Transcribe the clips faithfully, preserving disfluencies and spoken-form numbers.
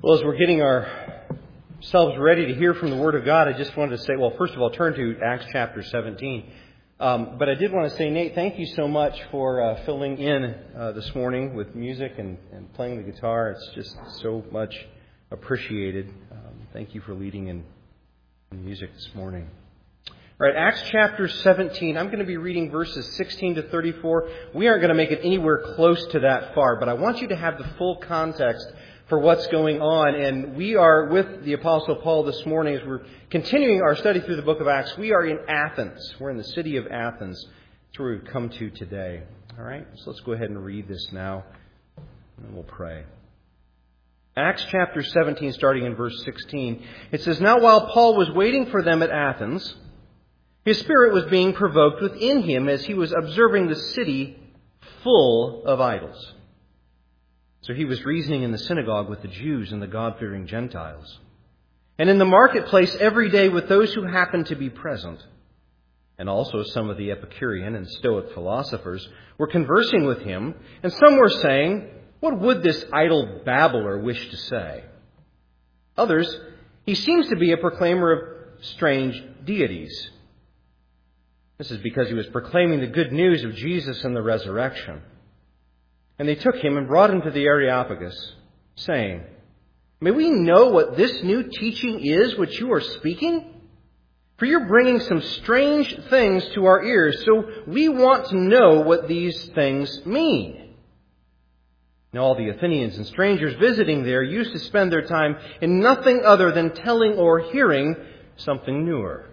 Well, as we're getting ourselves ready to hear from the Word of God, I just wanted to say, well, first of all, turn to Acts chapter seventeen. Um, but I did want to say, Nate, thank you so much for uh, filling in uh, this morning with music and, and playing the guitar. It's just so much appreciated. Um, thank you for leading in, in music this morning. All right, Acts chapter seventeen. I'm going to be reading verses sixteen to thirty-four. We aren't going to make it anywhere close to that far, but I want you to have the full context for what's going on. And we are with the Apostle Paul this morning as we're continuing our study through the book of Acts. We are in Athens. We're in the city of Athens. That's where we've come to today. All right, so let's go ahead and read this now, and then we'll pray. Acts chapter seventeen, starting in verse sixteen. It says, "Now while Paul was waiting for them at Athens, his spirit was being provoked within him as he was observing the city full of idols. So he was reasoning in the synagogue with the Jews and the God-fearing Gentiles, and in the marketplace every day with those who happened to be present. And also some of the Epicurean and Stoic philosophers were conversing with him, and some were saying, 'What would this idle babbler wish to say?' Others, 'He seems to be a proclaimer of strange deities.' This is because he was proclaiming the good news of Jesus and the resurrection. And they took him and brought him to the Areopagus, saying, 'May we know what this new teaching is which you are speaking? For you're bringing some strange things to our ears, so we want to know what these things mean.' Now all the Athenians and strangers visiting there used to spend their time in nothing other than telling or hearing something newer.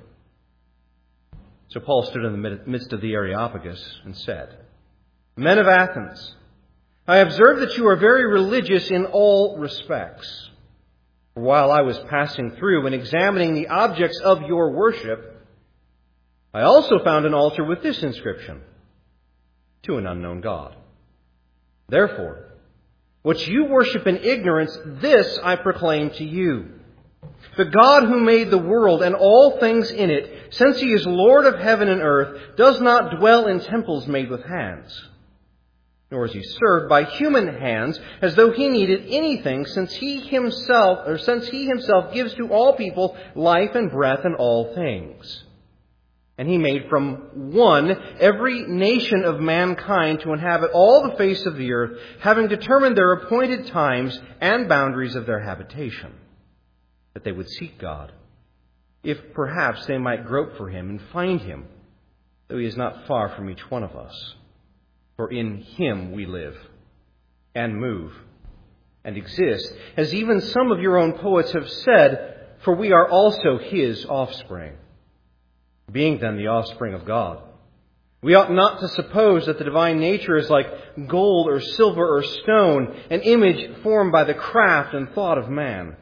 So Paul stood in the midst of the Areopagus and said, 'Men of Athens, I observe that you are very religious in all respects. For while I was passing through and examining the objects of your worship, I also found an altar with this inscription, to an unknown God. Therefore, what you worship in ignorance, this I proclaim to you. The God who made the world and all things in it, since he is Lord of heaven and earth, does not dwell in temples made with hands. Nor is he served by human hands as though he needed anything, since he himself, or since he himself gives to all people life and breath and all things. And he made from one every nation of mankind to inhabit all the face of the earth, having determined their appointed times and boundaries of their habitation, that they would seek God, if perhaps they might grope for him and find him, though he is not far from each one of us. For in him we live and move and exist, as even some of your own poets have said, for we are also his offspring. Being then the offspring of God, we ought not to suppose that the divine nature is like gold or silver or stone, an image formed by the craft and thought of man.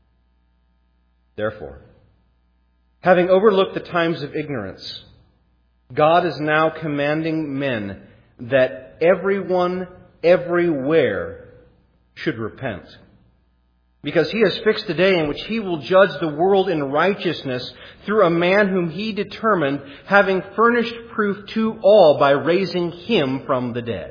Therefore, having overlooked the times of ignorance, God is now commanding men that everyone, everywhere, should repent. Because he has fixed a day in which he will judge the world in righteousness through a man whom he determined, having furnished proof to all by raising him from the dead.'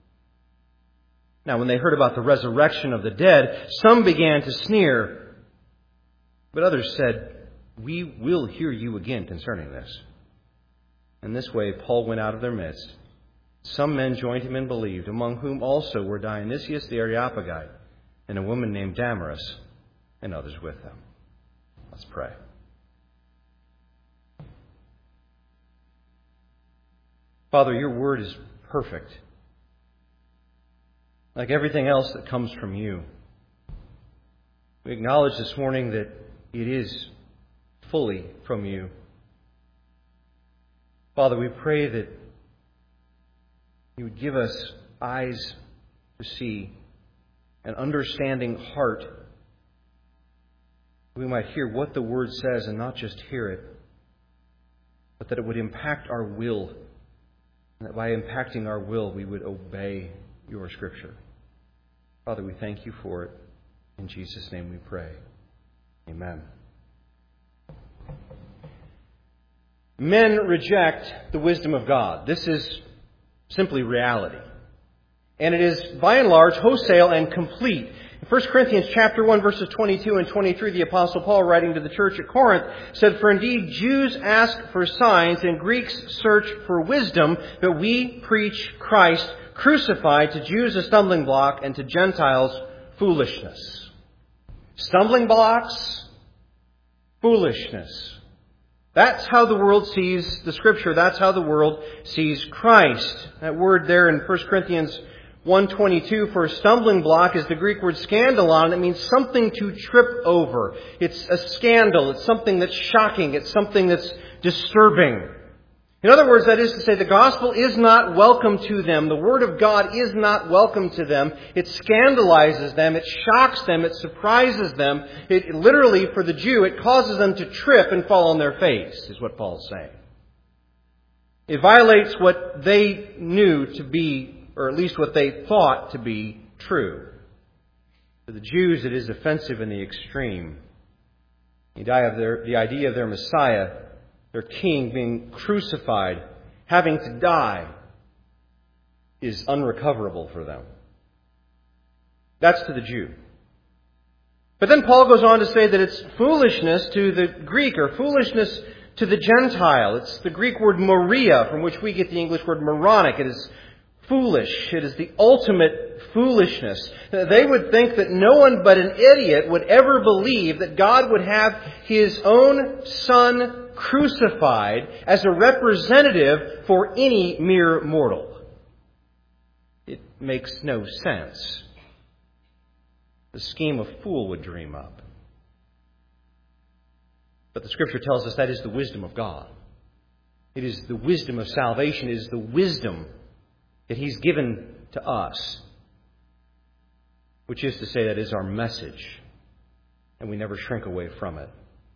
Now when they heard about the resurrection of the dead, some began to sneer, but others said, 'We will hear you again concerning this.' In this way Paul went out of their midst. Some men joined him and believed, among whom also were Dionysius the Areopagite and a woman named Damaris, and others with them." Let's pray. Father, your word is perfect, like everything else that comes from you. We acknowledge this morning that it is fully from you. Father, we pray that you would give us eyes to see, an understanding heart. We might hear what the Word says and not just hear it, but that it would impact our will, and that by impacting our will, we would obey your Scripture. Father, we thank you for it. In Jesus' name we pray. Amen. Men reject the wisdom of God. This is simply reality. And it is, by and large, wholesale and complete. In First Corinthians chapter one, verses twenty-two and twenty-three, the Apostle Paul, writing to the church at Corinth, said, "For indeed Jews ask for signs and Greeks search for wisdom, but we preach Christ crucified, to Jews a stumbling block and to Gentiles foolishness." Stumbling blocks, foolishness. That's how the world sees the Scripture. That's how the world sees Christ. That word there in First Corinthians one twenty-two for stumbling block is the Greek word scandalon. It means something to trip over. It's a scandal. It's something that's shocking. It's something that's disturbing. In other words, that is to say, the gospel is not welcome to them. The Word of God is not welcome to them. It scandalizes them. It shocks them. It surprises them. It literally, for the Jew, it causes them to trip and fall on their face, is what Paul's saying. It violates what they knew to be, or at least what they thought to be, true. For the Jews, it is offensive in the extreme. The idea of their Messiah, their king, being crucified, having to die, is unrecoverable for them. That's to the Jew. But then Paul goes on to say that it's foolishness to the Greek, or foolishness to the Gentile. It's the Greek word moria, from which we get the English word moronic. It is foolish. It is the ultimate foolishness. They would think that no one but an idiot would ever believe that God would have His own Son crucified as a representative for any mere mortal. It makes no sense. The scheme a fool would dream up. But the Scripture tells us that is the wisdom of God. It is the wisdom of salvation. It is the wisdom that He's given to us. Which is to say, that is our message. And we never shrink away from it.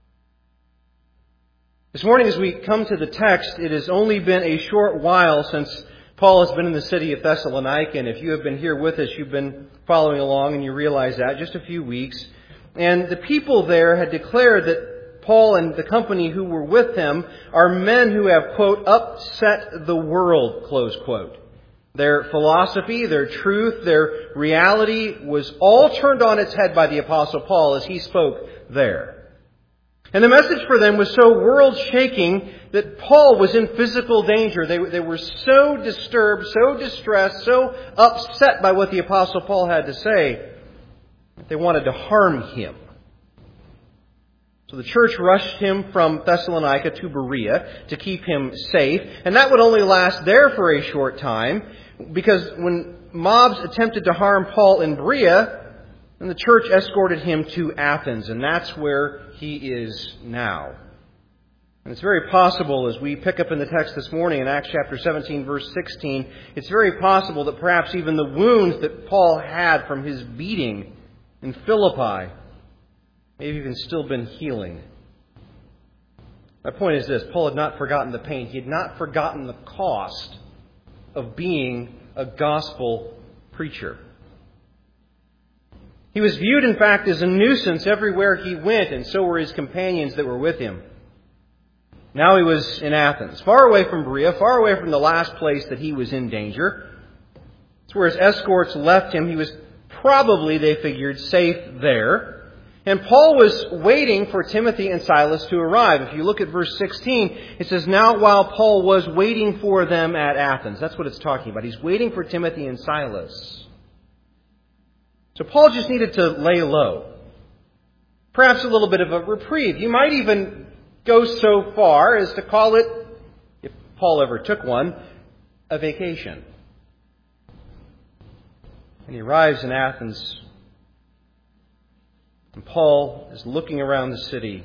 This morning, as we come to the text, it has only been a short while since Paul has been in the city of Thessalonica. And if you have been here with us, you've been following along and you realize that, just a few weeks. And the people there had declared that Paul and the company who were with him are men who have, quote, upset the world, close quote. Their philosophy, their truth, their reality was all turned on its head by the Apostle Paul as he spoke there. And the message for them was so world-shaking that Paul was in physical danger. They, they were so disturbed, so distressed, so upset by what the Apostle Paul had to say that they wanted to harm him. So the church rushed him from Thessalonica to Berea to keep him safe. And that would only last there for a short time, because when mobs attempted to harm Paul in Berea, then the church escorted him to Athens, and that's where he is now. And it's very possible, as we pick up in the text this morning in Acts chapter seventeen, verse sixteen, it's very possible that perhaps even the wounds that Paul had from his beating in Philippi may have even still been healing. My point is this: Paul had not forgotten the pain. He had not forgotten the cost of being a gospel preacher. He was viewed, in fact, as a nuisance everywhere he went, and so were his companions that were with him. Now he was in Athens, far away from Berea, far away from the last place that he was in danger. It's where his escorts left him. He was probably, they figured, safe there. And Paul was waiting for Timothy and Silas to arrive. If you look at verse sixteen, it says, "Now while Paul was waiting for them at Athens." That's what it's talking about. He's waiting for Timothy and Silas. So Paul just needed to lay low. Perhaps a little bit of a reprieve. You might even go so far as to call it, if Paul ever took one, a vacation. And he arrives in Athens, and Paul is looking around the city,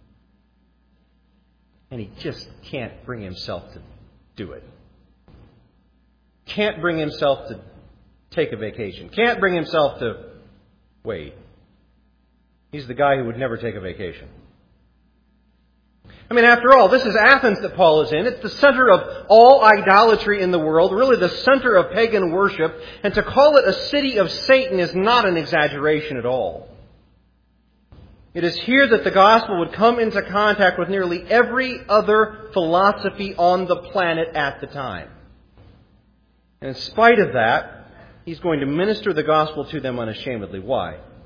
and he just can't bring himself to do it. Can't bring himself to take a vacation. Can't bring himself to wait. He's the guy who would never take a vacation. I mean, after all, this is Athens that Paul is in. It's the center of all idolatry in the world, really the center of pagan worship. And to call it a city of Satan is not an exaggeration at all. It is here that the gospel would come into contact with nearly every other philosophy on the planet at the time. And in spite of that, he's going to minister the gospel to them unashamedly. Why?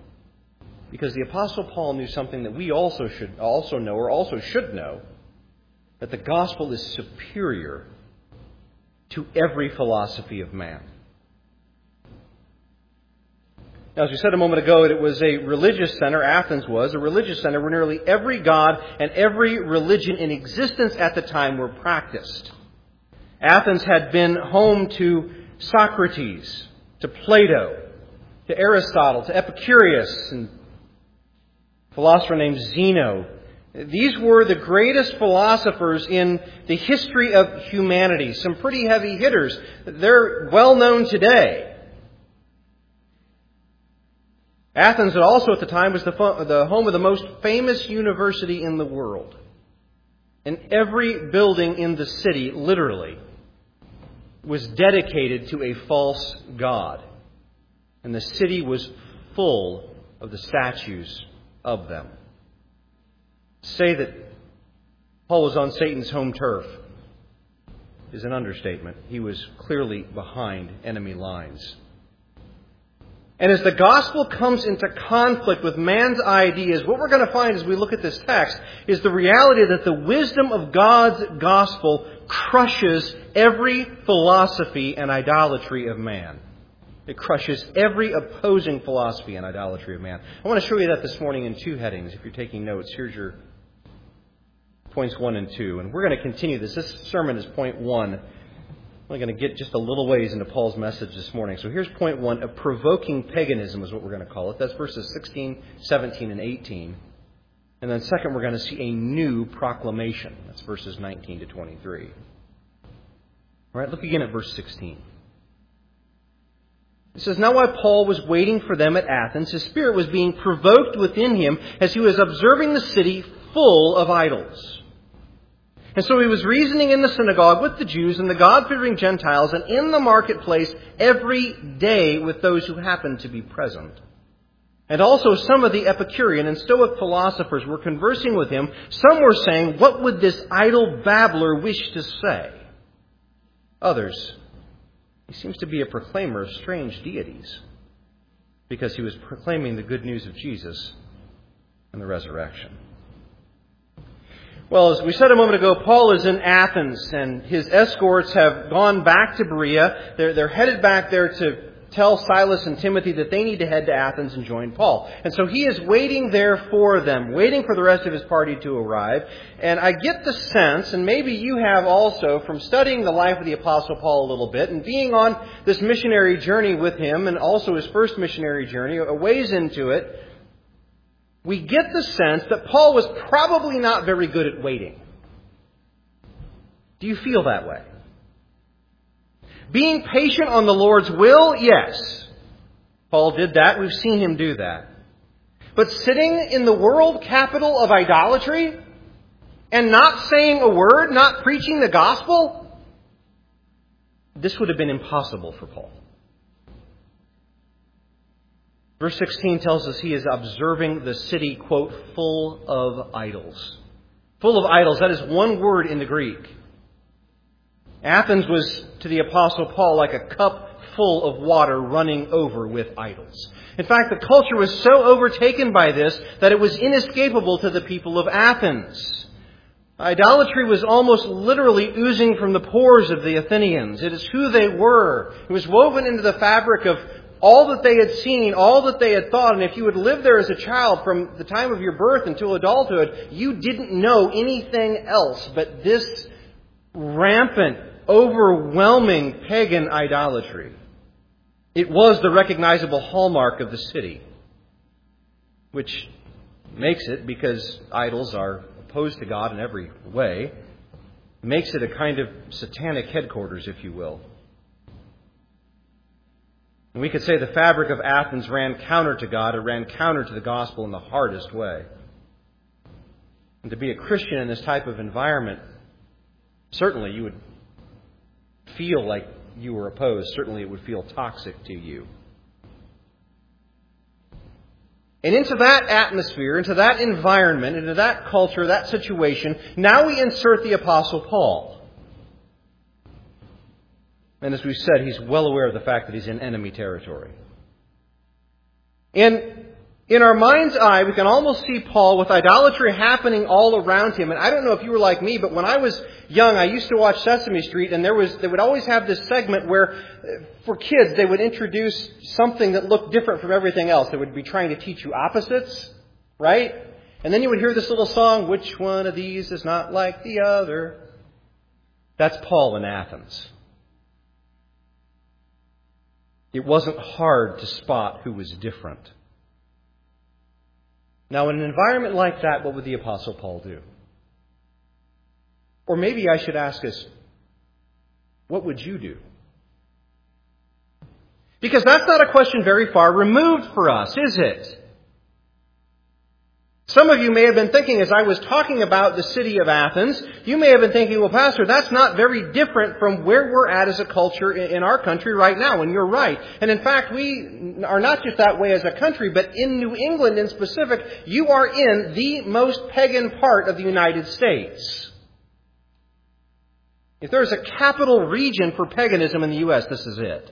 Because the Apostle Paul knew something that we also should also know, or also should know, that the gospel is superior to every philosophy of man. Now, as we said a moment ago, it was a religious center, Athens was, a religious center where nearly every god and every religion in existence at the time were practiced. Athens had been home to Socrates, to Plato, to Aristotle, to Epicurus, and a philosopher named Zeno. These were the greatest philosophers in the history of humanity. Some pretty heavy hitters. They're well known today. Athens also at the time was the, the home of the most famous university in the world. And every building in the city, literally, was dedicated to a false god. And the city was full of the statues of them. To say that Paul was on Satan's home turf is an understatement. He was clearly behind enemy lines. And as the gospel comes into conflict with man's ideas, what we're going to find as we look at this text is the reality that the wisdom of God's gospel crushes every philosophy and idolatry of man. It crushes every opposing philosophy and idolatry of man. I want to show you that this morning in two headings. If you're taking notes, here's your points one and two. And we're going to continue this. This sermon is point one. I'm going to get just a little ways into Paul's message this morning. So here's point one. A provoking paganism is what we're going to call it. That's verses sixteen, seventeen, and eighteen. And then second, we're going to see a new proclamation. That's verses nineteen to twenty-three. All right, look again at verse sixteen. It says, "Now while Paul was waiting for them at Athens, his spirit was being provoked within him as he was observing the city full of idols. And so he was reasoning in the synagogue with the Jews and the God-fearing Gentiles and in the marketplace every day with those who happened to be present. And also some of the Epicurean and Stoic philosophers were conversing with him. Some were saying, 'What would this idle babbler wish to say?' Others, 'He seems to be a proclaimer of strange deities,' because he was proclaiming the good news of Jesus and the resurrection." Well, as we said a moment ago, Paul is in Athens, and his escorts have gone back to Berea. They're, they're headed back there to tell Silas and Timothy that they need to head to Athens and join Paul. And so he is waiting there for them, waiting for the rest of his party to arrive. And I get the sense, and maybe you have also, from studying the life of the Apostle Paul a little bit, and being on this missionary journey with him, and also his first missionary journey, a ways into it, we get the sense that Paul was probably not very good at waiting. Do you feel that way? Being patient on the Lord's will, yes. Paul did that. We've seen him do that. But sitting in the world capital of idolatry and not saying a word, not preaching the gospel, this would have been impossible for Paul. Verse sixteen tells us he is observing the city, quote, full of idols. Full of idols. That is one word in the Greek. Athens was to the Apostle Paul like a cup full of water running over with idols. In fact, the culture was so overtaken by this that it was inescapable to the people of Athens. Idolatry was almost literally oozing from the pores of the Athenians. It is who they were. It was woven into the fabric of all that they had seen, all that they had thought. And if you had lived there as a child from the time of your birth until adulthood, you didn't know anything else but this rampant, overwhelming pagan idolatry. It was the recognizable hallmark of the city, which makes it, because idols are opposed to God in every way, makes it a kind of satanic headquarters, if you will. And we could say the fabric of Athens ran counter to God. It ran counter to the gospel in the hardest way. And to be a Christian in this type of environment, certainly you would feel like you were opposed. Certainly it would feel toxic to you. And into that atmosphere, into that environment, into that culture, that situation, now we insert the Apostle Paul. And as we've said, he's well aware of the fact that he's in enemy territory. And In our mind's eye, we can almost see Paul with idolatry happening all around him. And I don't know if you were like me, but when I was young, I used to watch Sesame Street, and there was they would always have this segment where, for kids, they would introduce something that looked different from everything else. They would be trying to teach you opposites, right? And then you would hear this little song, "Which one of these is not like the other?" That's Paul in Athens. It wasn't hard to spot who was different. Now, in an environment like that, what would the Apostle Paul do? Or maybe I should ask us, what would you do? Because that's not a question very far removed for us, is it? Some of you may have been thinking, as I was talking about the city of Athens, you may have been thinking, well, Pastor, that's not very different from where we're at as a culture in our country right now. And you're right. And in fact, we are not just that way as a country, but in New England in specific, you are in the most pagan part of the United States. If there's a capital region for paganism in the U S, this is it.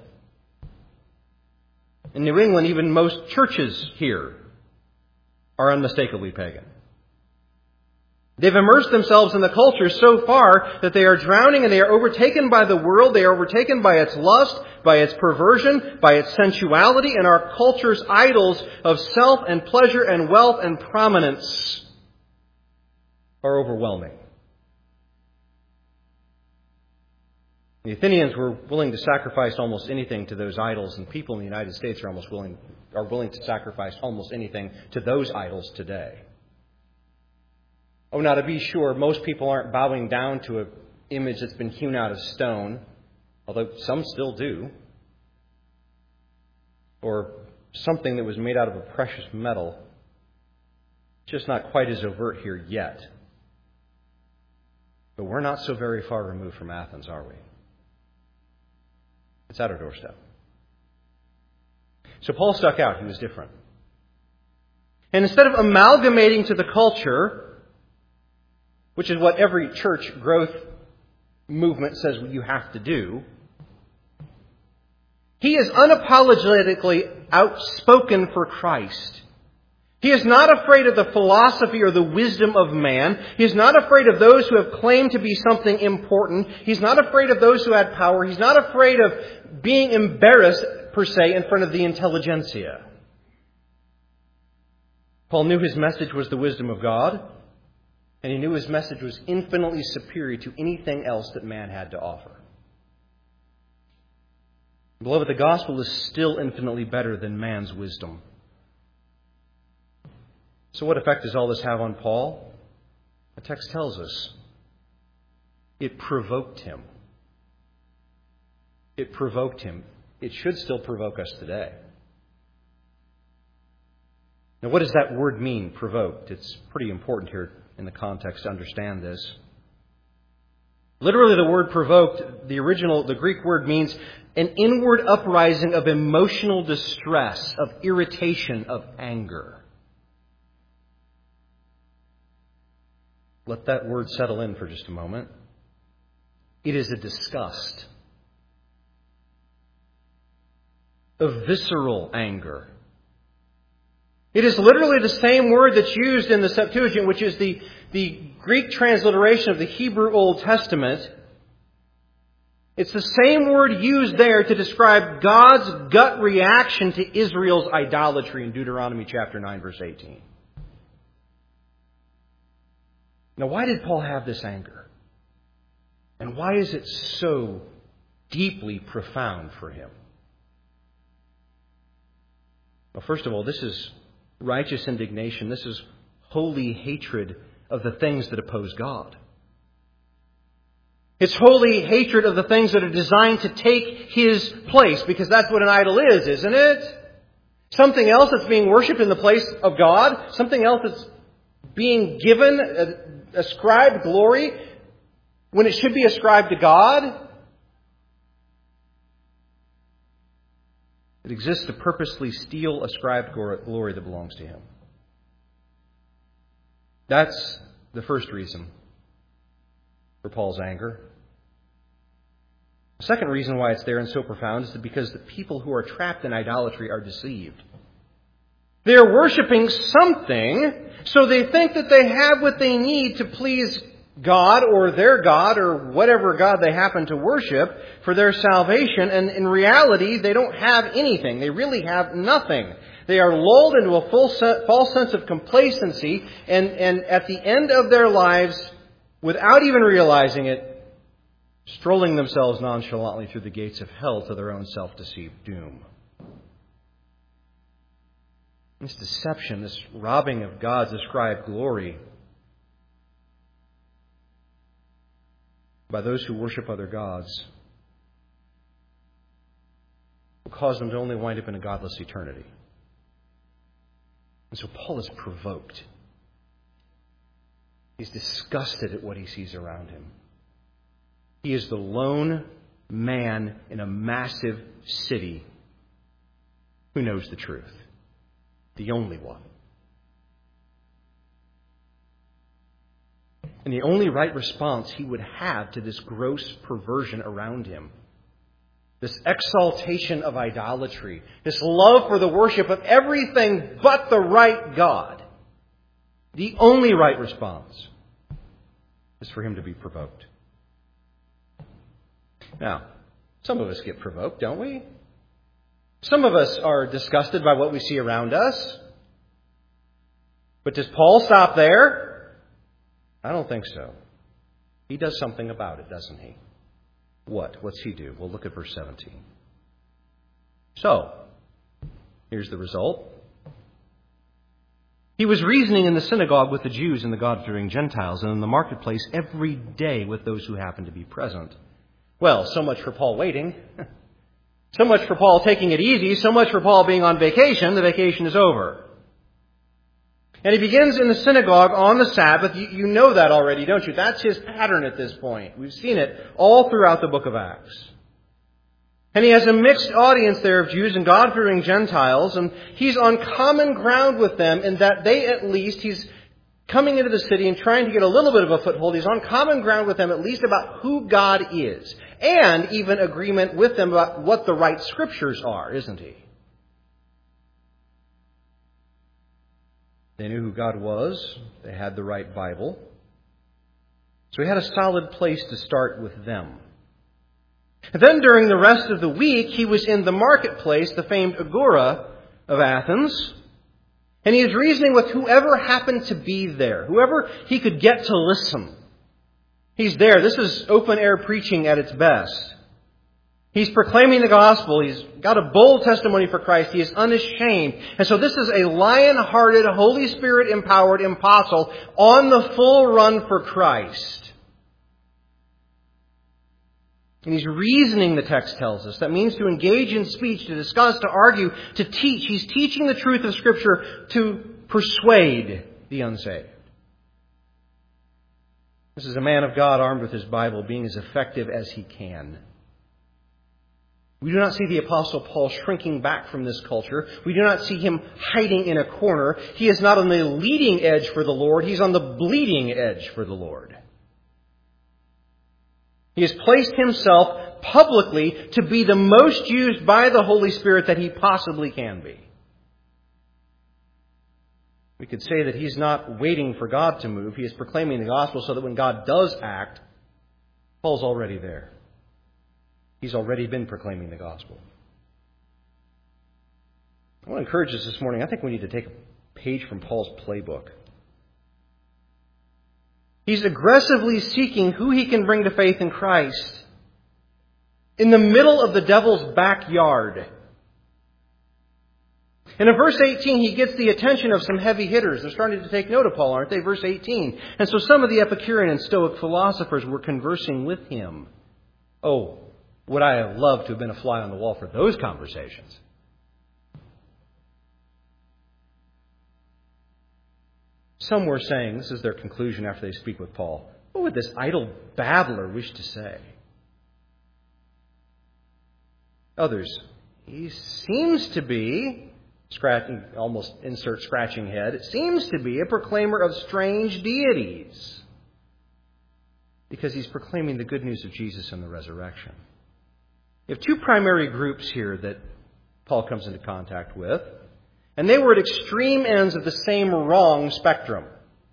In New England, even most churches here are unmistakably pagan. They've immersed themselves in the culture so far that they are drowning and they are overtaken by the world. They are overtaken by its lust, by its perversion, by its sensuality, and our culture's idols of self and pleasure and wealth and prominence are overwhelming. The Athenians were willing to sacrifice almost anything to those idols, and people in the United States are almost willing are willing to sacrifice almost anything to those idols today. Oh, now to be sure, most people aren't bowing down to an image that's been hewn out of stone, although some still do, or something that was made out of a precious metal. Just not quite as overt here yet. But we're not so very far removed from Athens, are we? It's at our doorstep. So Paul stuck out. He was different. And instead of amalgamating to the culture, which is what every church growth movement says you have to do, he is unapologetically outspoken for Christ. He is not afraid of the philosophy or the wisdom of man. He is not afraid of those who have claimed to be something important. He's not afraid of those who had power. He's not afraid of being embarrassed, per se, in front of the intelligentsia. Paul knew his message was the wisdom of God, and he knew his message was infinitely superior to anything else that man had to offer. Beloved, the gospel is still infinitely better than man's wisdom. So what effect does all this have on Paul? The text tells us it provoked him. It provoked him. It should still provoke us today. Now, what does that word mean, provoked? It's pretty important here in the context to understand this. Literally, the word provoked, the original, the Greek word means an inward uprising of emotional distress, of irritation, of anger. Let that word settle in for just a moment. It is a disgust, a visceral anger. It is literally the same word that's used in the Septuagint, which is the, the Greek transliteration of the Hebrew Old Testament. It's the same word used there to describe God's gut reaction to Israel's idolatry in Deuteronomy chapter nine, verse eighteen. Now, why did Paul have this anger? And why is it so deeply profound for him? Well, first of all, this is righteous indignation. This is holy hatred of the things that oppose God. It's holy hatred of the things that are designed to take His place, because that's what an idol is, isn't it? Something else that's being worshipped in the place of God. Something else that's being given, uh, ascribed glory when it should be ascribed to God. It exists to purposely steal ascribed glory that belongs to Him. That's the first reason for Paul's anger. The second reason why it's there and so profound is that because the people who are trapped in idolatry are deceived. They are worshiping something, so they think that they have what they need to please God or their God or whatever God they happen to worship for their salvation. And in reality, they don't have anything. They really have nothing. They are lulled into a full set, false sense of complacency, and, and at the end of their lives, without even realizing it, strolling themselves nonchalantly through the gates of hell to their own self-deceived doom. This deception, this robbing of God's ascribed glory by those who worship other gods will cause them to only wind up in a godless eternity. And so Paul is provoked. He's disgusted at what he sees around him. He is the lone man in a massive city who knows the truth. The only one. And the only right response he would have to this gross perversion around him, this exaltation of idolatry, this love for the worship of everything but the right God, the only right response is for him to be provoked. Now, some of us get provoked, don't we? Some of us are disgusted by what we see around us. But does Paul stop there? I don't think so. He does something about it, doesn't he? What? What's he do? Well, look at verse seventeen. So, here's the result. He was reasoning in the synagogue with the Jews and the God-fearing Gentiles, and in the marketplace every day with those who happened to be present. Well, so much for Paul waiting. So much for Paul taking it easy. So much for Paul being on vacation. The vacation is over. And he begins in the synagogue on the Sabbath. You, you know that already, don't you? That's his pattern at this point. We've seen it all throughout the book of Acts. And he has a mixed audience there of Jews and God-fearing Gentiles. And he's on common ground with them in that they at least, he's coming into the city and trying to get a little bit of a foothold. He's on common ground with them at least about who God is. And even agreement with them about what the right scriptures are, isn't he? They knew who God was. They had the right Bible. So he had a solid place to start with them. And then during the rest of the week, he was in the marketplace, the famed Agora of Athens. And he is reasoning with whoever happened to be there, whoever he could get to listen. He's there. This is open-air preaching at its best. He's proclaiming the gospel. He's got a bold testimony for Christ. He is unashamed. And so this is a lion-hearted, Holy Spirit-empowered apostle on the full run for Christ. And he's reasoning, the text tells us. That means to engage in speech, to discuss, to argue, to teach. He's teaching the truth of Scripture to persuade the unsaved. This is a man of God armed with his Bible, being as effective as he can. We do not see the Apostle Paul shrinking back from this culture. We do not see him hiding in a corner. He is not on the leading edge for the Lord. He's on the bleeding edge for the Lord. He has placed himself publicly to be the most used by the Holy Spirit that he possibly can be. We could say that he's not waiting for God to move. He is proclaiming the gospel so that when God does act, Paul's already there. He's already been proclaiming the gospel. I want to encourage us this morning. I think we need to take a page from Paul's playbook. He's aggressively seeking who he can bring to faith in Christ in the middle of the devil's backyard. And in verse eighteen, he gets the attention of some heavy hitters. They're starting to take note of Paul, aren't they? Verse eighteen. And so some of the Epicurean and Stoic philosophers were conversing with him. Oh, would I have loved to have been a fly on the wall for those conversations? Some were saying, this is their conclusion after they speak with Paul, what would this idle babbler wish to say? Others, he seems to be, scratching, almost insert scratching head, it seems to be a proclaimer of strange deities. Because he's proclaiming the good news of Jesus and the resurrection. You have two primary groups here that Paul comes into contact with. And they were at extreme ends of the same wrong spectrum.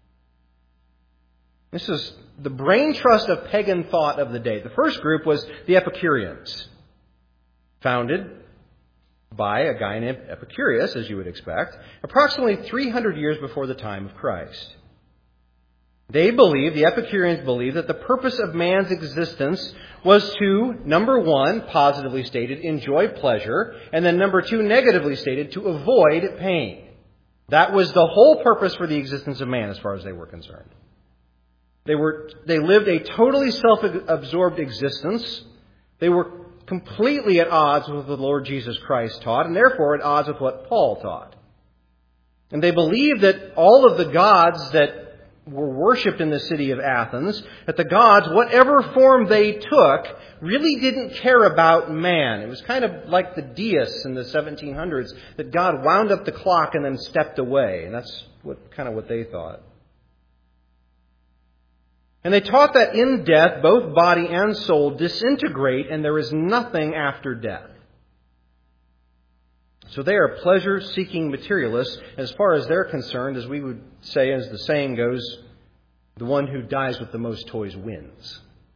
This is the brain trust of pagan thought of the day. The first group was the Epicureans, founded by a guy named Epicurus, as you would expect, approximately three hundred years before the time of Christ. They believed, the Epicureans believed, that the purpose of man's existence was to, number one, positively stated, enjoy pleasure, and then number two, negatively stated, to avoid pain. That was the whole purpose for the existence of man as far as they were concerned. They were, they lived a totally self-absorbed existence. They were completely at odds with what the Lord Jesus Christ taught, and therefore at odds with what Paul taught. And they believed that all of the gods that were worshipped in the city of Athens, that the gods, whatever form they took, really didn't care about man. It was kind of like the deists in the seventeen hundreds, that God wound up the clock and then stepped away. And that's what kind of what they thought. And they taught that in death, both body and soul disintegrate, and there is nothing after death. So they are pleasure-seeking materialists. As far as they're concerned, as we would say, as the saying goes, the one who dies with the most toys wins.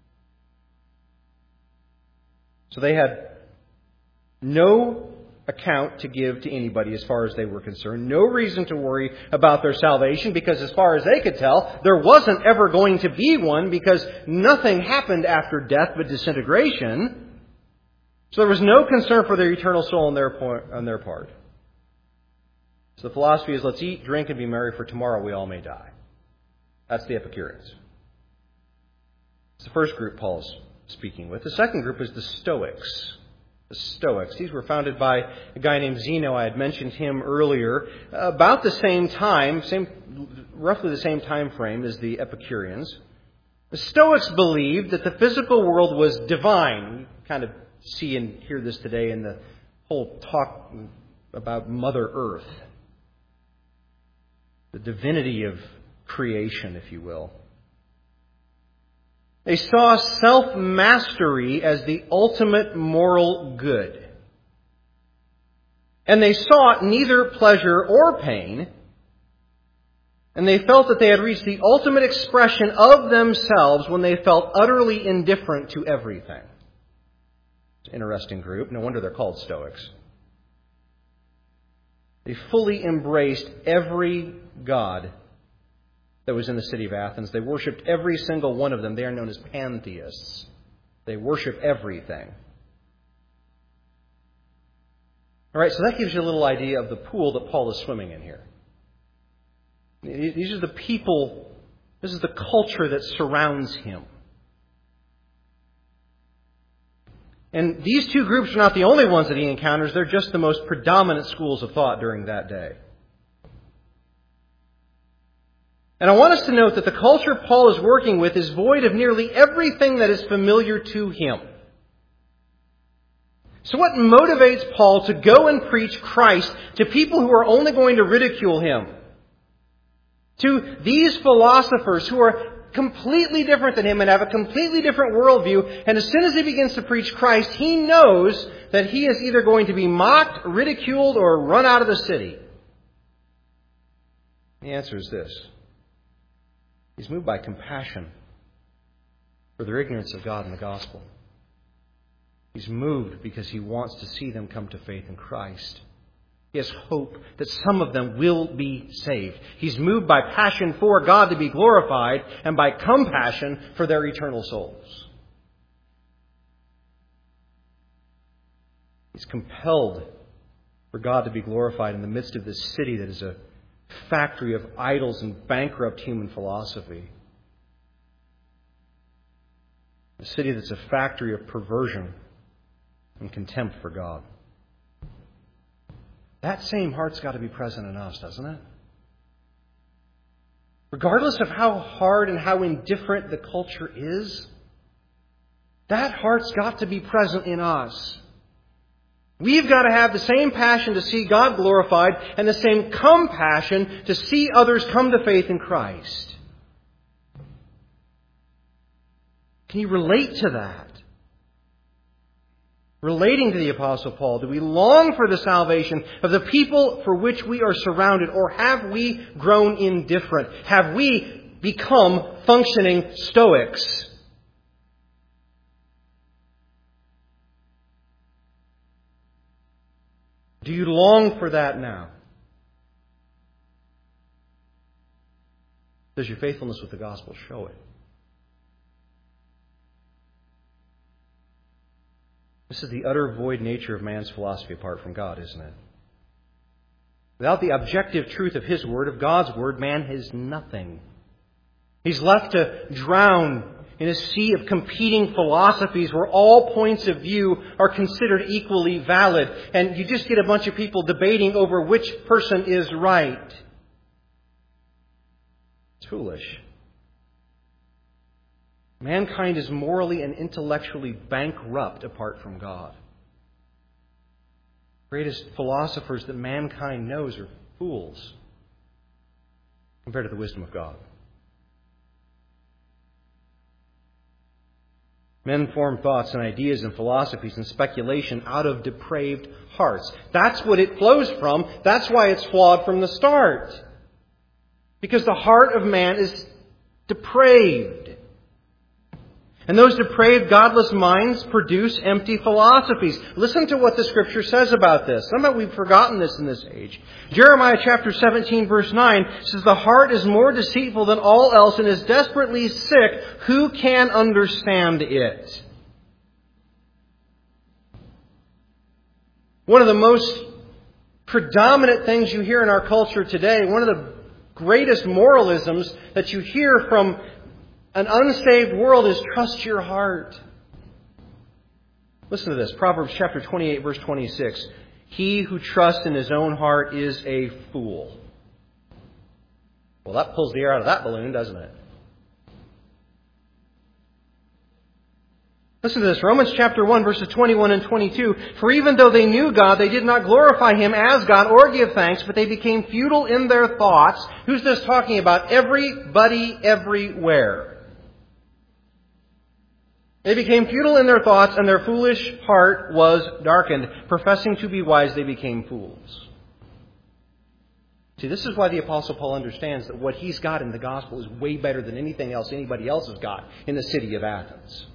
So they had no account to give to anybody as far as they were concerned. No reason to worry about their salvation, because as far as they could tell, there wasn't ever going to be one, because nothing happened after death but disintegration. So there was no concern for their eternal soul on their, point, on their part. So the philosophy is, let's eat, drink, and be merry, for tomorrow we all may die. That's the Epicureans. It's the first group Paul's speaking with. The second group is the Stoics. The Stoics. These were founded by a guy named Zeno. I had mentioned him earlier. About the same time, same, roughly the same time frame as the Epicureans. The Stoics believed that the physical world was divine. We kind of see and hear this today in the whole talk about Mother Earth. The divinity of creation, if you will. They saw self-mastery as the ultimate moral good. And they sought neither pleasure or pain. And they felt that they had reached the ultimate expression of themselves when they felt utterly indifferent to everything. It's an interesting group. No wonder they're called Stoics. They fully embraced every god that was in the city of Athens. They worshipped every single one of them. They are known as pantheists. They worship everything. All right, so that gives you a little idea of the pool that Paul is swimming in here. These are the people, this is the culture that surrounds him. And these two groups are not the only ones that he encounters. They're just the most predominant schools of thought during that day. And I want us to note that the culture Paul is working with is void of nearly everything that is familiar to him. So what motivates Paul to go and preach Christ to people who are only going to ridicule him? To these philosophers who are completely different than him and have a completely different worldview. And as soon as he begins to preach Christ, he knows that he is either going to be mocked, ridiculed, or run out of the city. The answer is this. He's moved by compassion for their ignorance of God and the gospel. He's moved because he wants to see them come to faith in Christ. He has hope that some of them will be saved. He's moved by passion for God to be glorified and by compassion for their eternal souls. He's compelled for God to be glorified in the midst of this city that is a factory of idols and bankrupt human philosophy. A city that's a factory of perversion and contempt for God. That same heart's got to be present in us, doesn't it? Regardless of how hard and how indifferent the culture is, that heart's got to be present in us. We've got to have the same passion to see God glorified and the same compassion to see others come to faith in Christ. Can you relate to that? relating to the Apostle Paul, do we long for the salvation of the people for which we are surrounded, or have we grown indifferent? Have we become functioning Stoics? Do you long for that now? Does your faithfulness with the gospel show it? This is the utter void nature of man's philosophy apart from God, isn't it? Without the objective truth of His Word, of God's Word, man has nothing. He's left to drown in a sea of competing philosophies where all points of view are considered equally valid. And you just get a bunch of people debating over which person is right. It's foolish. Mankind is morally and intellectually bankrupt apart from God. The greatest philosophers that mankind knows are fools compared to the wisdom of God. Men form thoughts and ideas and philosophies and speculation out of depraved hearts. That's what it flows from. That's why it's flawed from the start. Because the heart of man is depraved. And those depraved, godless minds produce empty philosophies. Listen to what the Scripture says about this. Somehow we've forgotten this in this age. Jeremiah chapter seventeen verse nine says, "The heart is more deceitful than all else and is desperately sick. Who can understand it?" One of the most predominant things you hear in our culture today, one of the greatest moralisms that you hear from an unsaved world is trust your heart. Listen to this. Proverbs chapter twenty-eight, verse twenty-six. "He who trusts in his own heart is a fool." Well, that pulls the air out of that balloon, doesn't it? Listen to this. Romans chapter one, verses twenty-one and twenty-two. "For even though they knew God, they did not glorify Him as God or give thanks, but they became futile in their thoughts." Who's this talking about? Everybody, everywhere. They became futile in their thoughts, and their foolish heart was darkened. Professing to be wise, they became fools. See, this is why the Apostle Paul understands that what he's got in the gospel is way better than anything else anybody else has got in the city of Athens.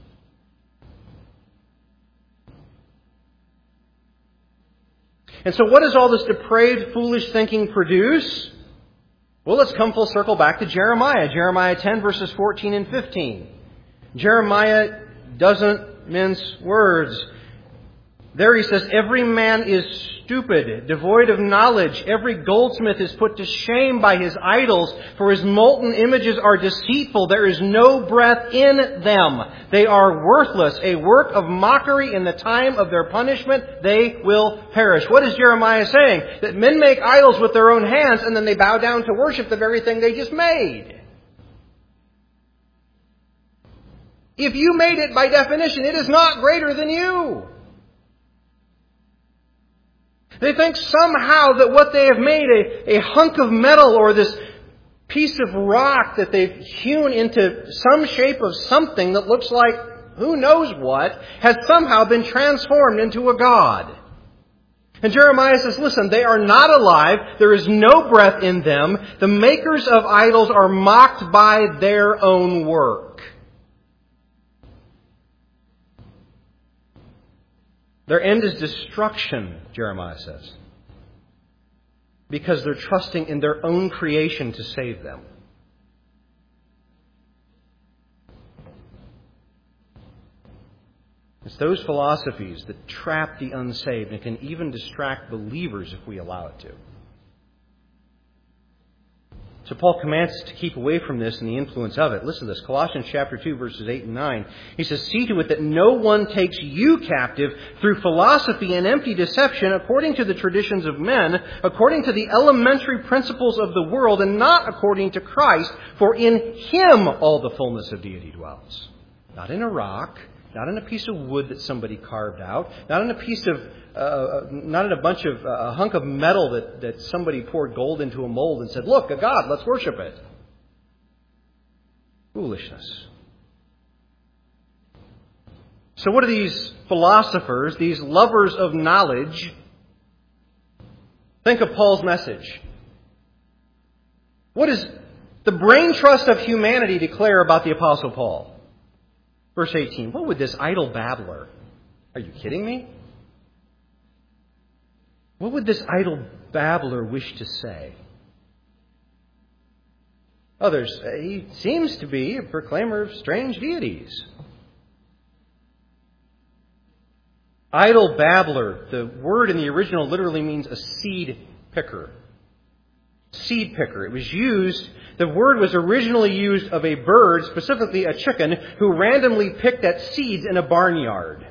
And so what does all this depraved, foolish thinking produce? Well, let's come full circle back to Jeremiah. Jeremiah ten, verses fourteen and fifteen. Jeremiah doesn't mince words. There he says, "Every man is stupid, devoid of knowledge. Every goldsmith is put to shame by his idols, for his molten images are deceitful. There is no breath in them. They are worthless, a work of mockery. In the time of their punishment, they will perish." What is Jeremiah saying? That men make idols with their own hands, and then they bow down to worship the very thing they just made. If you made it, by definition, it is not greater than you. They think somehow that what they have made, a, a hunk of metal or this piece of rock that they've hewn into some shape of something that looks like who knows what, has somehow been transformed into a god. And Jeremiah says, listen, they are not alive. There is no breath in them. The makers of idols are mocked by their own work. Their end is destruction, Jeremiah says, because they're trusting in their own creation to save them. It's those philosophies that trap the unsaved and can even distract believers if we allow it to. So Paul commands us to keep away from this and the influence of it. Listen to this. Colossians chapter two, verses eight and nine. He says, "See to it that no one takes you captive through philosophy and empty deception, according to the traditions of men, according to the elementary principles of the world, and not according to Christ. For in Him all the fullness of deity dwells." Not in a rock, not in a piece of wood that somebody carved out, not in a piece of, uh, not in a bunch of, uh, a hunk of metal that, that somebody poured gold into a mold and said, "Look, a god, let's worship it." Foolishness. So what do these philosophers, these lovers of knowledge, think of Paul's message? What does the brain trust of humanity declare about the Apostle Paul? Verse eighteen, what would this idle babbler? Are you kidding me? What would this idle babbler wish to say? Others, he seems to be a proclaimer of strange deities. Idle babbler, the word in the original literally means a seed picker. Seed picker. It was used, the word was originally used of a bird, specifically a chicken, who randomly picked at seeds in a barnyard.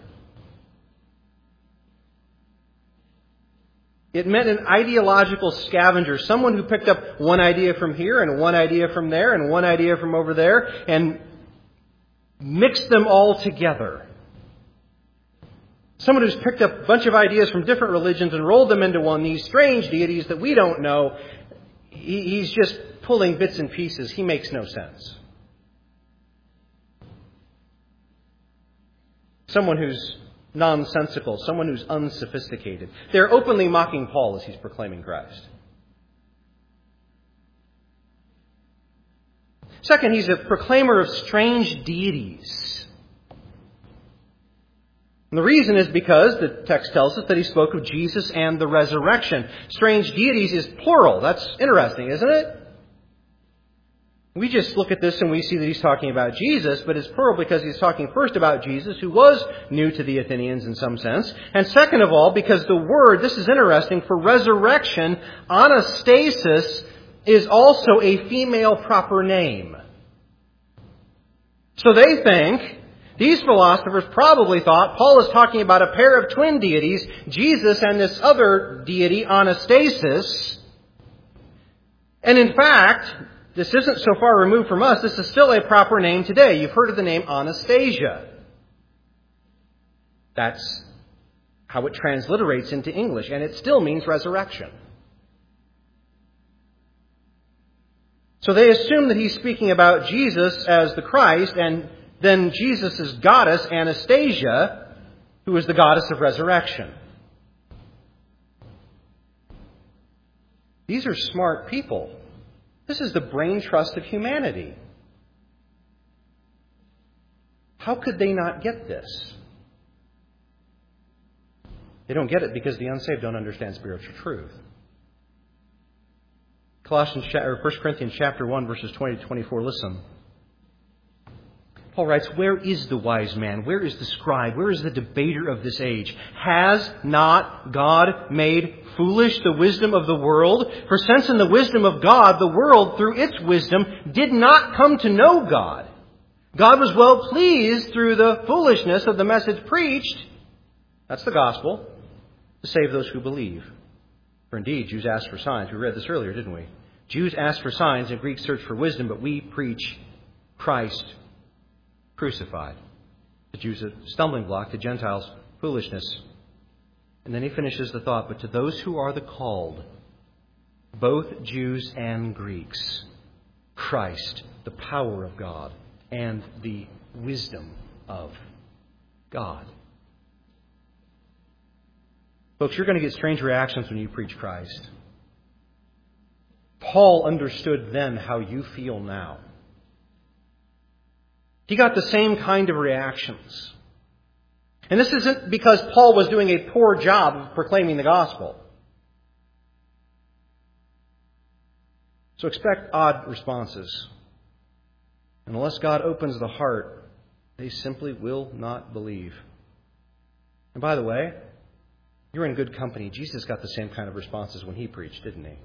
It meant an ideological scavenger, someone who picked up one idea from here and one idea from there and one idea from over there and mixed them all together. Someone who's picked up a bunch of ideas from different religions and rolled them into one, these strange deities that we don't know. He's just pulling bits and pieces. He makes no sense. Someone who's nonsensical, someone who's unsophisticated. They're openly mocking Paul as he's proclaiming Christ. Second, he's a proclaimer of strange deities. And the reason is because the text tells us that he spoke of Jesus and the resurrection. Strange deities is plural. That's interesting, isn't it? We just look at this and we see that he's talking about Jesus, but it's plural because he's talking first about Jesus, who was new to the Athenians in some sense. And second of all, because the word, this is interesting, for resurrection, anastasis, is also a female proper name. So they think, these philosophers probably thought Paul is talking about a pair of twin deities, Jesus and this other deity, Anastasis. And in fact, this isn't so far removed from us. This is still a proper name today. You've heard of the name Anastasia. That's how it transliterates into English, and it still means resurrection. So they assume that he's speaking about Jesus as the Christ, and then Jesus' goddess, Anastasia, who is the goddess of resurrection. These are smart people. This is the brain trust of humanity. How could they not get this? They don't get it because the unsaved don't understand spiritual truth. Colossians or First Corinthians chapter one, verses twenty to twenty-four. Listen. Paul writes, "Where is the wise man? Where is the scribe? Where is the debater of this age? Has not God made foolish the wisdom of the world? For since in the wisdom of God, the world, through its wisdom, did not come to know God. God was well pleased through the foolishness of the message preached," that's the gospel, "to save those who believe. For indeed, Jews ask for signs." We read this earlier, didn't we? Jews ask for signs and Greeks search for wisdom, but we preach Christ crucified. The Jews a stumbling block, the Gentiles foolishness. And then he finishes the thought, "But to those who are the called, both Jews and Greeks, Christ, the power of God and the wisdom of God." Folks, you're going to get strange reactions when you preach Christ. Paul understood then how you feel now. He got the same kind of reactions. And this isn't because Paul was doing a poor job of proclaiming the gospel. So expect odd responses. And unless God opens the heart, they simply will not believe. And by the way, you're in good company. Jesus got the same kind of responses when he preached, didn't he?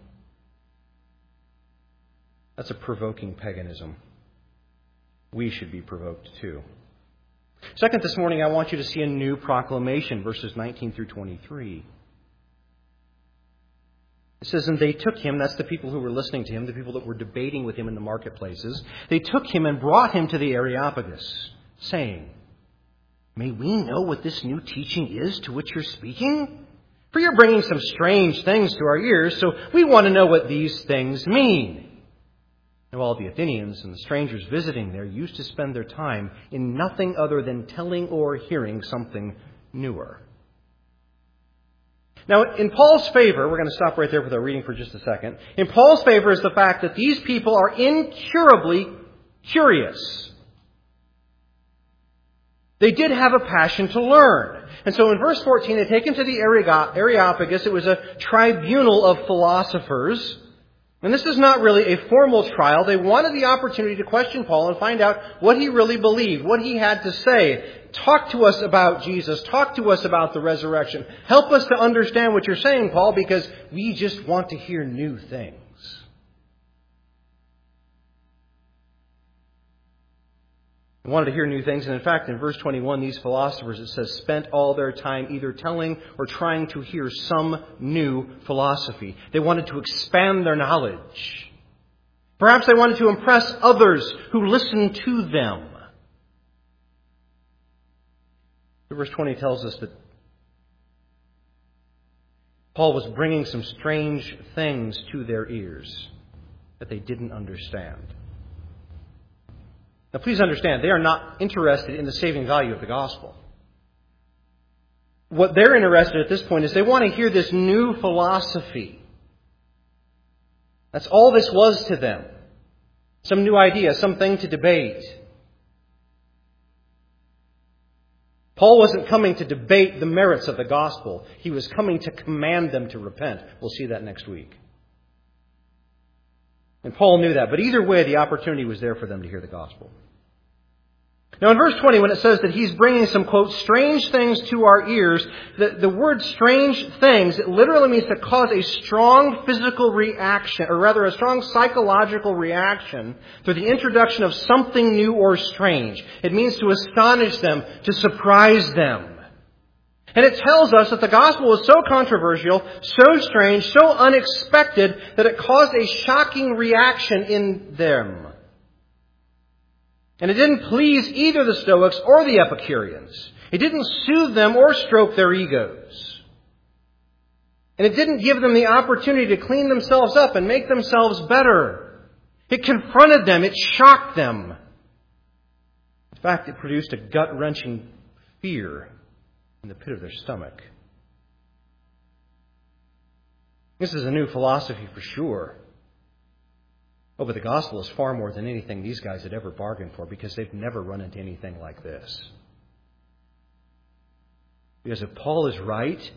That's a provoking paganism. We should be provoked too. Second, this morning I want you to see a new proclamation, verses nineteen through twenty-three. It says, "And they took him," that's the people who were listening to him, the people that were debating with him in the marketplaces, "they took him and brought him to the Areopagus, saying, 'May we know what this new teaching is to which you're speaking? For you're bringing some strange things to our ears, so we want to know what these things mean.' And while the Athenians and the strangers visiting there used to spend their time in nothing other than telling or hearing something newer. Now, in Paul's favor, we're going to stop right there with our reading for just a second. In Paul's favor is the fact that these people are incurably curious. They did have a passion to learn. And so in verse fourteen, they take him to the Areopagus. It was a tribunal of philosophers. And this is not really a formal trial. They wanted the opportunity to question Paul and find out what he really believed, what he had to say. Talk to us about Jesus. Talk to us about the resurrection. Help us to understand what you're saying, Paul, because we just want to hear new things. They wanted to hear new things. And in fact, in verse twenty-one, these philosophers, it says, spent all their time either telling or trying to hear some new philosophy. They wanted to expand their knowledge. Perhaps they wanted to impress others who listened to them. Verse twenty tells us that Paul was bringing some strange things to their ears that they didn't understand. Now, please understand, they are not interested in the saving value of the gospel. What they're interested in at this point is they want to hear this new philosophy. That's all this was to them. Some new idea, something to debate. Paul wasn't coming to debate the merits of the gospel. He was coming to command them to repent. We'll see that next week. And Paul knew that. But either way, the opportunity was there for them to hear the gospel. Now in verse twenty, when it says that he's bringing some, quote, strange things to our ears, the, the word strange things, it literally means to cause a strong physical reaction, or rather a strong psychological reaction through the introduction of something new or strange. It means to astonish them, to surprise them. And it tells us that the gospel was so controversial, so strange, so unexpected, that it caused a shocking reaction in them. And it didn't please either the Stoics or the Epicureans. It didn't soothe them or stroke their egos. And it didn't give them the opportunity to clean themselves up and make themselves better. It confronted them. It shocked them. In fact, it produced a gut-wrenching fear in the pit of their stomach. This is a new philosophy for sure. Oh, but the gospel is far more than anything these guys had ever bargained for, because they've never run into anything like this. Because if Paul is right,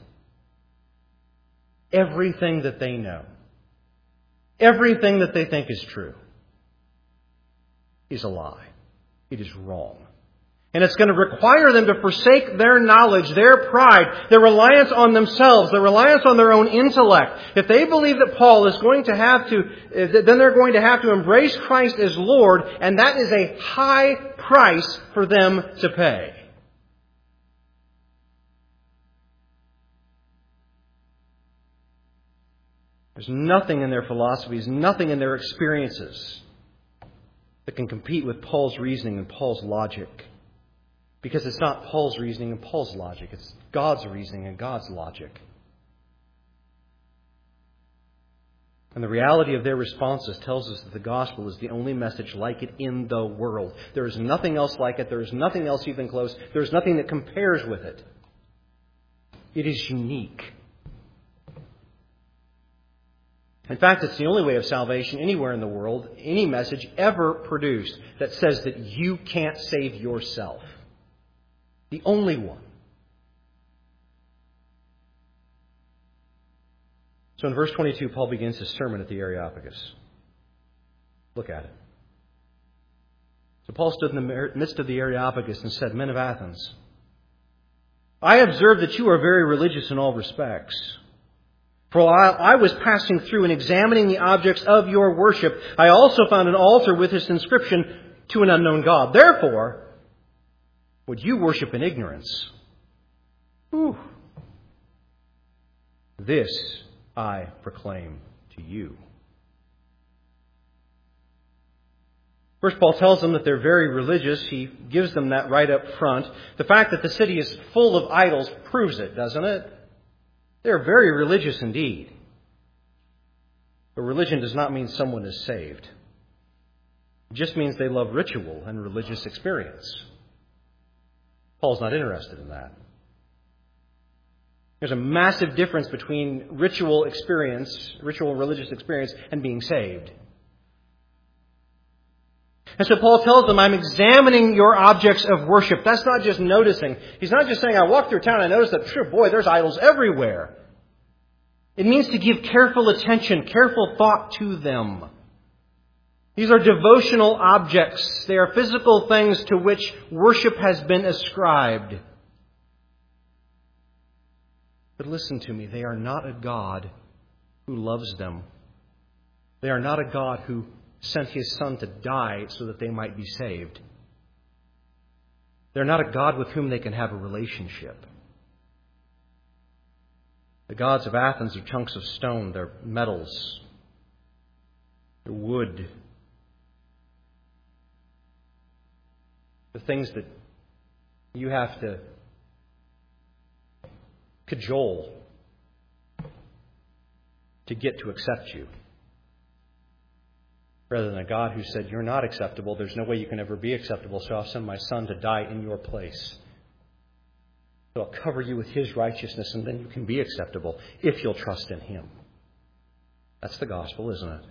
everything that they know, everything that they think is true, is a lie. It is wrong. And it's going to require them to forsake their knowledge, their pride, their reliance on themselves, their reliance on their own intellect. If they believe that Paul is going to have to, then they're going to have to embrace Christ as Lord, and that is a high price for them to pay. There's nothing in their philosophies, nothing in their experiences that can compete with Paul's reasoning and Paul's logic. Because it's not Paul's reasoning and Paul's logic. It's God's reasoning and God's logic. And the reality of their responses tells us that the gospel is the only message like it in the world. There is nothing else like it. There is nothing else even close. There is nothing that compares with it. It is unique. In fact, it's the only way of salvation anywhere in the world, any message ever produced that says that you can't save yourself. The only one. So in verse twenty-two, Paul begins his sermon at the Areopagus. Look at it. So Paul stood in the midst of the Areopagus and said, "Men of Athens, I observe that you are very religious in all respects. For while I was passing through and examining the objects of your worship, I also found an altar with this inscription, 'To an unknown God.' Therefore, would you worship in ignorance? Whew. This I proclaim to you." First, Paul tells them that they're very religious. He gives them that right up front. The fact that the city is full of idols proves it, doesn't it? They're very religious indeed. But religion does not mean someone is saved. It just means they love ritual and religious experience. Paul's not interested in that. There's a massive difference between ritual experience, ritual religious experience, and being saved. And so Paul tells them, I'm examining your objects of worship. That's not just noticing. He's not just saying, I walked through town and I noticed that, sure, boy, there's idols everywhere. It means to give careful attention, careful thought to them. These are devotional objects. They are physical things to which worship has been ascribed. But listen to me, they are not a God who loves them. They are not a God who sent His Son to die so that they might be saved. They're not a God with whom they can have a relationship. The gods of Athens are chunks of stone. They're metals. They're wood. The things that you have to cajole to get to accept you. Rather than a God who said, you're not acceptable, there's no way you can ever be acceptable, so I'll send my Son to die in your place. So I'll cover you with His righteousness, and then you can be acceptable if you'll trust in Him. That's the gospel, isn't it?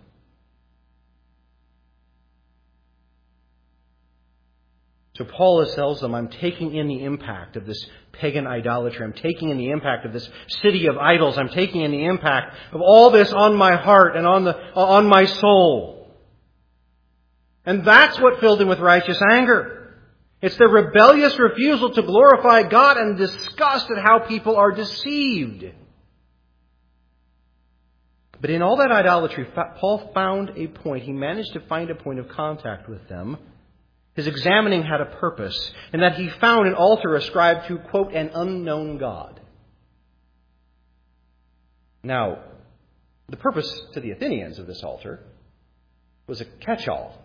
So Paul tells them, I'm taking in the impact of this pagan idolatry. I'm taking in the impact of this city of idols. I'm taking in the impact of all this on my heart and on the on my soul. And that's what filled him with righteous anger. It's their rebellious refusal to glorify God and disgust at how people are deceived. But in all that idolatry, Paul found a point. He managed to find a point of contact with them. His examining had a purpose, in that he found an altar ascribed to, quote, an unknown God. Now, the purpose to the Athenians of this altar was a catch-all.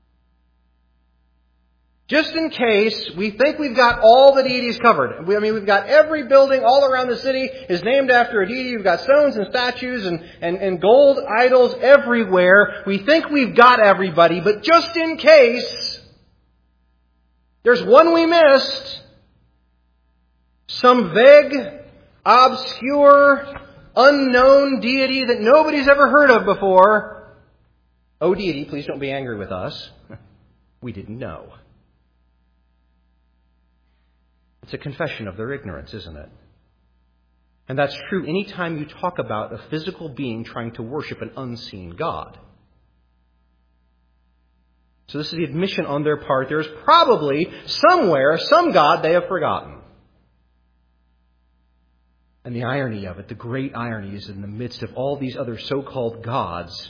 Just in case we think we've got all the deities covered. I mean, we've got every building all around the city is named after a deity. We've got stones and statues and, and, and gold idols everywhere. We think we've got everybody, but just in case there's one we missed, some vague, obscure, unknown deity that nobody's ever heard of before. Oh, deity, please don't be angry with us. We didn't know. It's a confession of their ignorance, isn't it? And that's true anytime you talk about a physical being trying to worship an unseen God. So this is the admission on their part. There's probably somewhere some God they have forgotten. And the irony of it, the great irony, is in the midst of all these other so-called gods,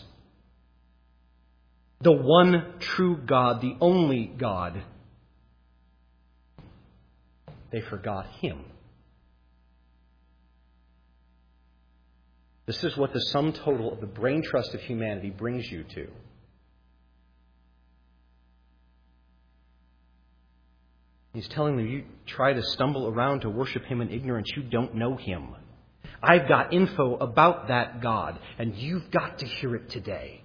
the one true God, the only God, they forgot Him. This is what the sum total of the brain trust of humanity brings you to. He's telling them, you try to stumble around to worship Him in ignorance, you don't know Him. I've got info about that God, and you've got to hear it today.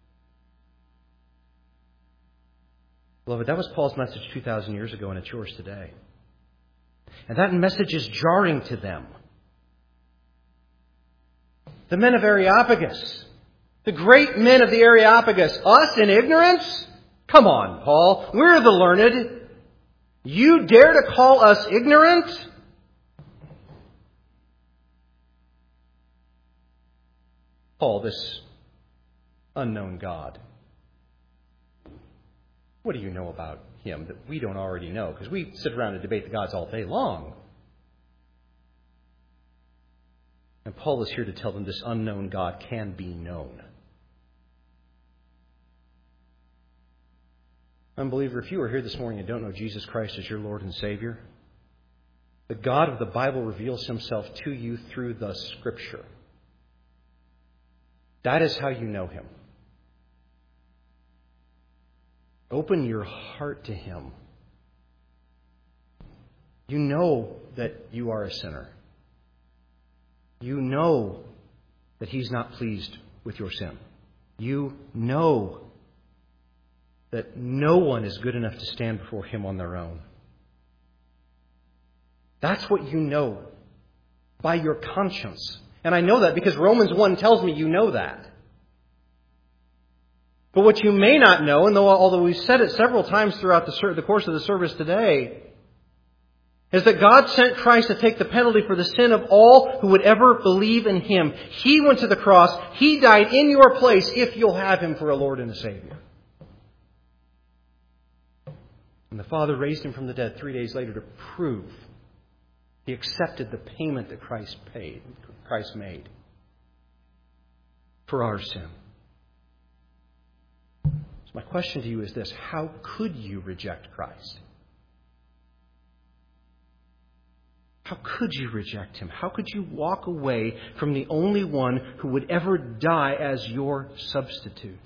Beloved, that was Paul's message two thousand years ago, and it's yours today. And that message is jarring to them. The men of Areopagus, the great men of the Areopagus, us in ignorance? Come on, Paul, we're the learned. You dare to call us ignorant? Paul, this unknown God, what do you know about Him that we don't already know? Because we sit around and debate the gods all day long. And Paul is here to tell them this unknown God can be known. Unbeliever, if you are here this morning and don't know Jesus Christ as your Lord and Savior, the God of the Bible reveals Himself to you through the Scripture. That is how you know Him. Open your heart to Him. You know that you are a sinner. You know that He's not pleased with your sin. You know that no one is good enough to stand before Him on their own. That's what you know by your conscience. And I know that because Romans one tells me you know that. But what you may not know, and though, although we've said it several times throughout the, the course of the service today, is that God sent Christ to take the penalty for the sin of all who would ever believe in Him. He went to the cross. He died in your place if you'll have Him for a Lord and a Savior. And the Father raised Him from the dead three days later to prove He accepted the payment that Christ paid, Christ made for our sin. So my question to you is this: how could you reject Christ? How could you reject Him? How could you walk away from the only one who would ever die as your substitute?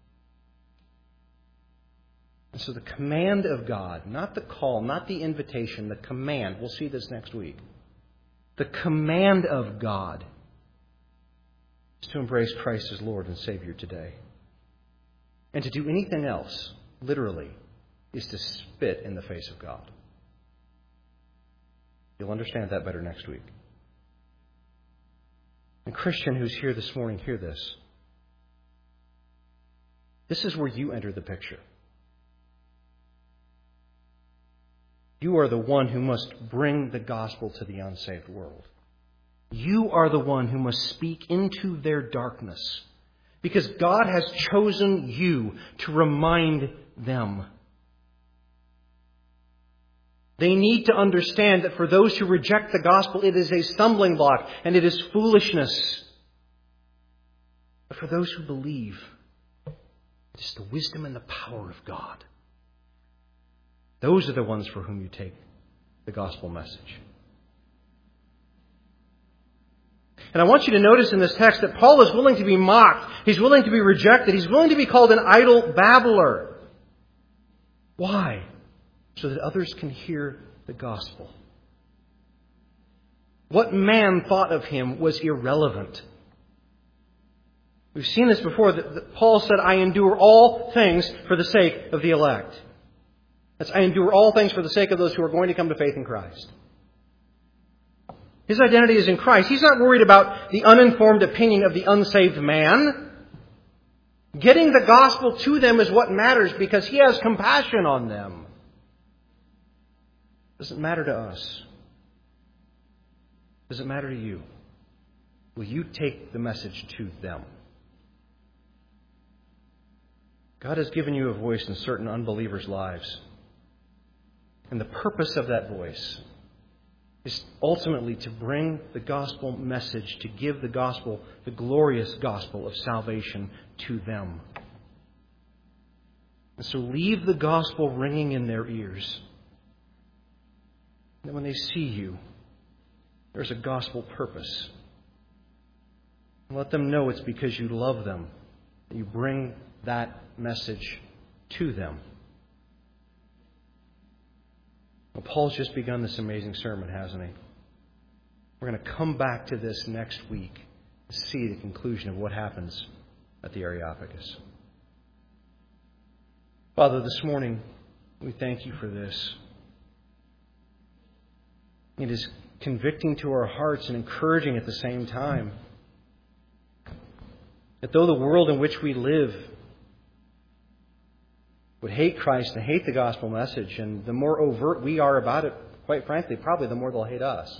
And so the command of God, not the call, not the invitation, the command, we'll see this next week. The command of God is to embrace Christ as Lord and Savior today. And to do anything else, literally, is to spit in the face of God. You'll understand that better next week. And Christian who's here this morning, hear this. This is where you enter the picture. You are the one who must bring the gospel to the unsaved world. You are the one who must speak into their darkness, because God has chosen you to remind them. They need to understand that for those who reject the gospel, it is a stumbling block and it is foolishness. But for those who believe, it is the wisdom and the power of God. Those are the ones for whom you take the gospel message. And I want you to notice in this text that Paul is willing to be mocked. He's willing to be rejected. He's willing to be called an idle babbler. Why? So that others can hear the gospel. What man thought of him was irrelevant. We've seen this before. That Paul said, I endure all things for the sake of the elect. That's, I endure all things for the sake of those who are going to come to faith in Christ. His identity is in Christ. He's not worried about the uninformed opinion of the unsaved man. Getting the gospel to them is what matters because he has compassion on them. Does it matter to us? Does it matter to you? Will you take the message to them? God has given you a voice in certain unbelievers' lives. And the purpose of that voice is ultimately to bring the gospel message, to give the gospel, the glorious gospel of salvation to them. And so leave the gospel ringing in their ears. And when they see you, there's a gospel purpose. And let them know it's because you love them that you bring that message to them. Well, Paul's just begun this amazing sermon, hasn't he? We're going to come back to this next week and see the conclusion of what happens at the Areopagus. Father, this morning, we thank you for this. It is convicting to our hearts and encouraging at the same time. That though the world in which we live would hate Christ and hate the gospel message, and the more overt we are about it, quite frankly, probably the more they'll hate us.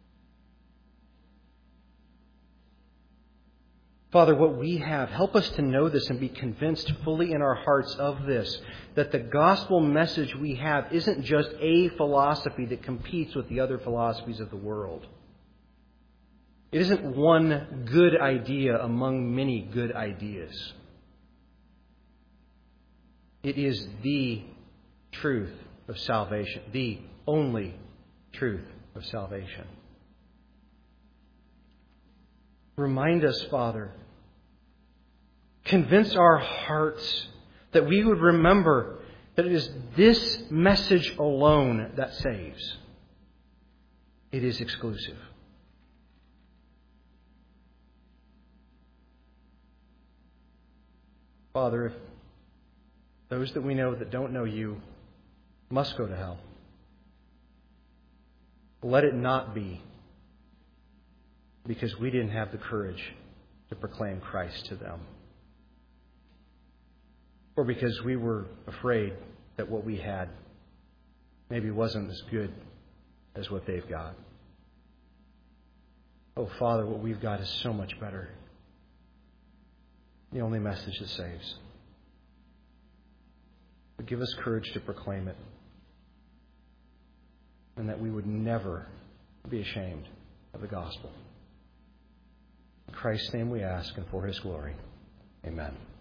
Father, what we have, help us to know this and be convinced fully in our hearts of this, that the gospel message we have isn't just a philosophy that competes with the other philosophies of the world. It isn't one good idea among many good ideas. It is the truth of salvation, the only truth of salvation. Remind us, Father. Convince our hearts that we would remember that it is this message alone that saves. It is exclusive. Father, if those that we know that don't know you must go to hell. Let it not be because we didn't have the courage to proclaim Christ to them, or because we were afraid that what we had maybe wasn't as good as what they've got. Oh, Father, what we've got is so much better. The only message that saves. But give us courage to proclaim it, and that we would never be ashamed of the gospel. In Christ's name we ask, and for His glory. Amen.